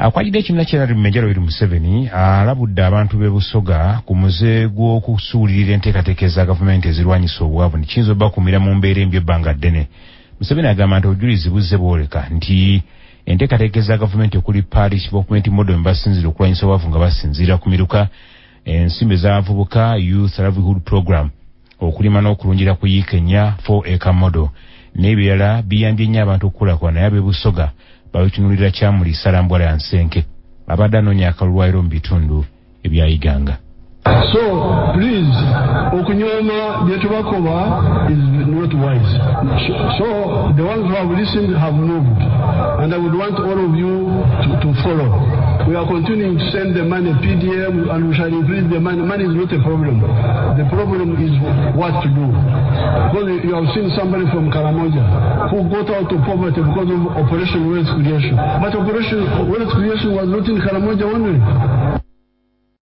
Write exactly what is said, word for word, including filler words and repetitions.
Akwajide ekibiina kya Major Yoweri Museveni alabudde abantu b'e Busoga ku muze gw'okusuulirira enteekateeka za gavumenti ezirwanyisa obwavu nti kiyinza obbakuumira mu mbeera embi ebbanga ddene. Museveni agamba nti obujulizi buzze bwoleka nti enteekateeka za gavumenti okuli Parish Development Model mwe basinziira okulwanyisa obwavu nga basinziira ku miruka, ensimbi z'abavubuka Youth Livelihood Program, okulima n'okulungira ku Yikenya four acre model n'ebirala biyambye nnyo abantu okukulaakulana naye ab'e Busoga babitunulira kyamuli Salambwala ya Nsenke abadde anoonya akalulwaliro mu bitundu ebyayiganga. So please, okunyoma byetubakoba is not wise. So the ones who have listened have moved, and I would want all of you to, to follow. We are continuing to send the money P D M, and we shall increase the money. Money is not a problem. The problem is what to do. Because you have seen somebody from Karamoja who got out of poverty because of Operation Wealth Creation. But Operation Wealth Creation was not in Karamoja only.